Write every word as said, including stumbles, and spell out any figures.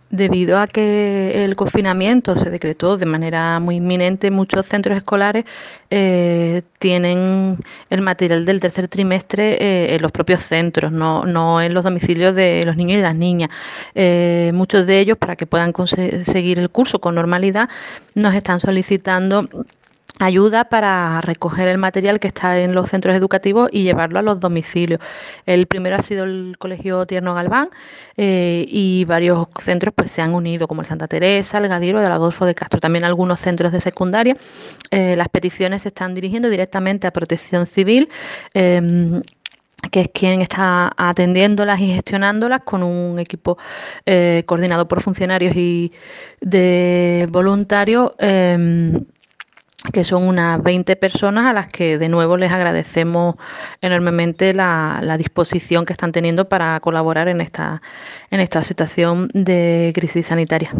Debido a que el confinamiento se decretó de manera muy inminente, muchos centros escolares eh, tienen el material del tercer trimestre eh, en los propios centros, no, no en los domicilios de los niños y las niñas. Eh, muchos de ellos, para que puedan seguir el curso con normalidad, nos están solicitando ayuda para recoger el material que está en los centros educativos y llevarlo a los domicilios. El primero ha sido el Colegio Tierno Galván eh, y varios centros pues se han unido, como el Santa Teresa, el Gadiro, el Adolfo de Castro, también algunos centros de secundaria. Eh, las peticiones se están dirigiendo directamente a Protección Civil. Eh, que es quien está atendiéndolas y gestionándolas con un equipo eh, coordinado por funcionarios y de voluntarios, eh, que son unas veinte personas a las que de nuevo les agradecemos enormemente la, la disposición que están teniendo para colaborar en esta, en esta situación de crisis sanitaria.